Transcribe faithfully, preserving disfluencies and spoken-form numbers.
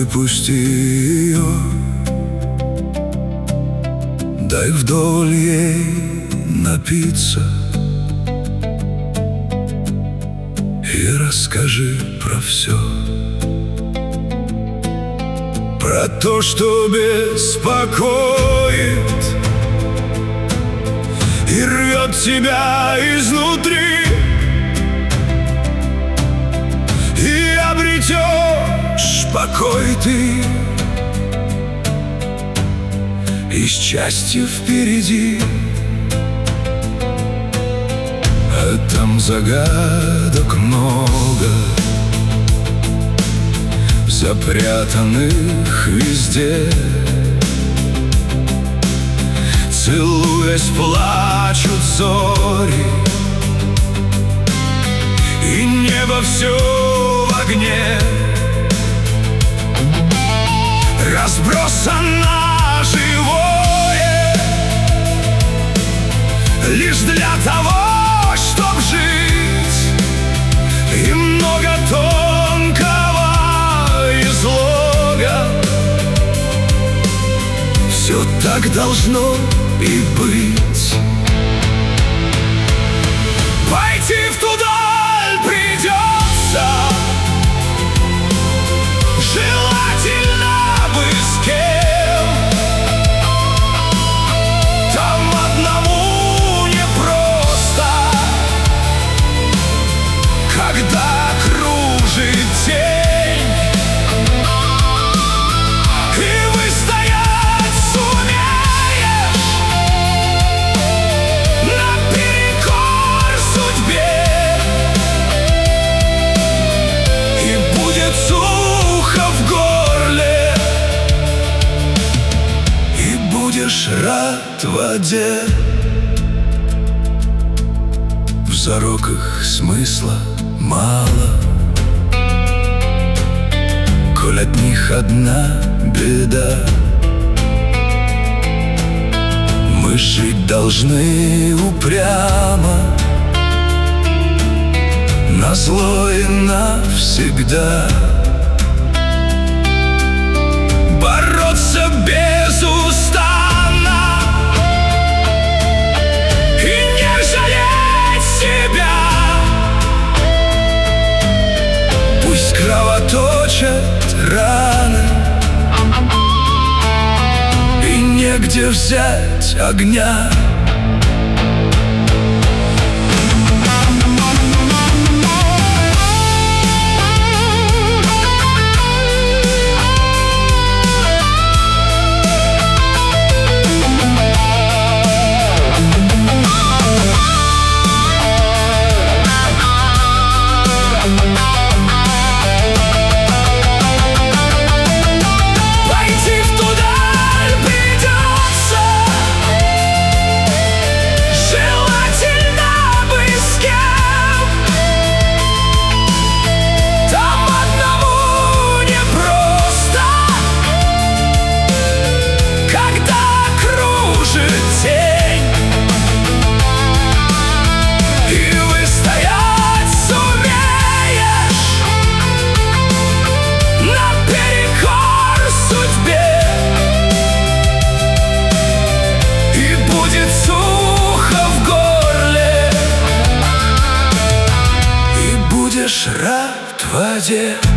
выпусти ее, дай вдоволь ей напиться и расскажи про все, про то, что беспокоит и рвет тебя изнутри, и обретешь покой ты, и счастье впереди. А там загадок много, запрятанных везде. Целуясь, плачут зори, и небо все в огне. Разбросано живое лишь для того, чтоб жить, и много тонкого излога. Все так должно и быть. Пойти в ту даль придется, желательно бы с кем. Там одному непросто, когда кружит тень, и выстоять сумеешь наперекор судьбе, и будет сухо в горле, и будешь рад в воде. В зароках смысла мало, коль от них одна беда. Мы жить должны упрямо, назло и навсегда, бороться безустанно и не жалеть себя. Пусть кровоточат раны, и негде взять огня. Рад в воде.